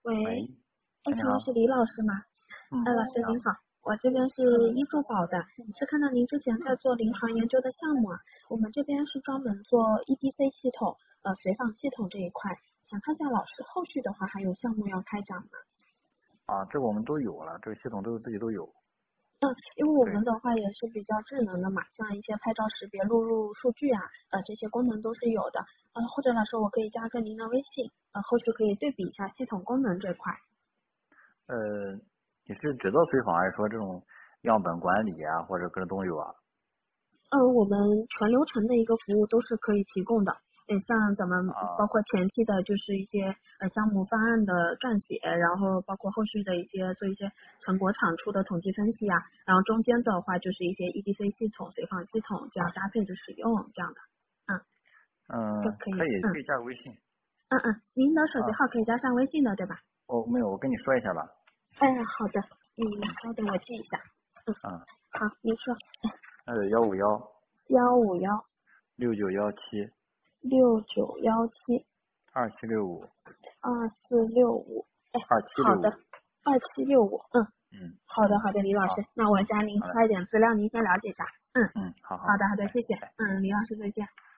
喂， 喂， 哎， 你好。 请问是李老师吗？老师你好。 您好，我这边是医助宝的，是看到您之前在做临床研究的项目啊，我们这边是专门做 EDC 系统，随访系统这一块，想看一下老师后续的话还有项目要开展吗？ 这个我们都有了，这个系统都自己都有。 因为我对。 们的话也是比较智能的嘛，像一些拍照识别、录入数据啊，这些功能都是有的。或者来说，我可以加个您的微信，后续可以对比一下系统功能这块。 你是只做随访，还是说这种样本管理啊，或者各种都有啊？ 我们全流程的一个服务都是可以提供的。像咱们包括前期的就是一些项目方案的撰写，然后包括后续的做一些成果产出的统计分析啊，然后中间的话就是一些 EDC 系统、随访系统这样搭配着使用这样的。都可以。 可以加个微信。 您的手机啊， 号可以加上微信的对吧？ 没有，我跟你说一下吧。 好的，稍等我记一下。好，您说。 151 151 6917 6917 2765 2465。好的 2765。 ，2765。好的，好的，李老师， 好。 那我加您好的。 发一点资料，您先了解一下。 好好。 好的，好的，谢谢。 拜拜。 李老师再见。